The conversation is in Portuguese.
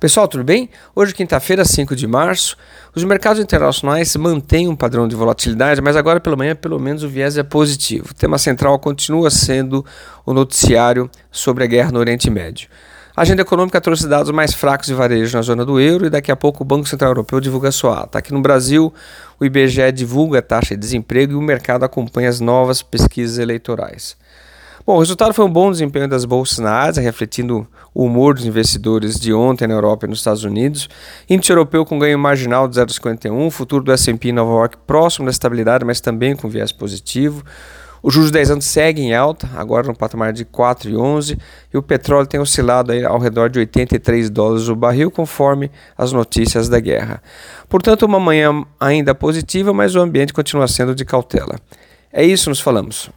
Pessoal, tudo bem? Hoje, quinta-feira, 5 de março, os mercados internacionais mantêm um padrão de volatilidade, mas agora pela manhã, pelo menos, o viés é positivo. O tema central continua sendo o noticiário sobre a guerra no Oriente Médio. A agenda econômica trouxe dados mais fracos de varejo na zona do euro e daqui a pouco o Banco Central Europeu divulga sua ata. Aqui no Brasil, o IBGE divulga a taxa de desemprego e o mercado acompanha as novas pesquisas eleitorais. Bom, o resultado foi um bom desempenho das bolsas na Ásia, refletindo o humor dos investidores de ontem na Europa e nos Estados Unidos. Índice europeu com ganho marginal de 0,51, futuro do S&P em Nova York próximo da estabilidade, mas também com viés positivo. Os juros de 10 anos seguem em alta, agora no patamar de 4,11, e o petróleo tem oscilado aí ao redor de $83 o barril, conforme as notícias da guerra. Portanto, uma manhã ainda positiva, mas o ambiente continua sendo de cautela. É isso, nos falamos.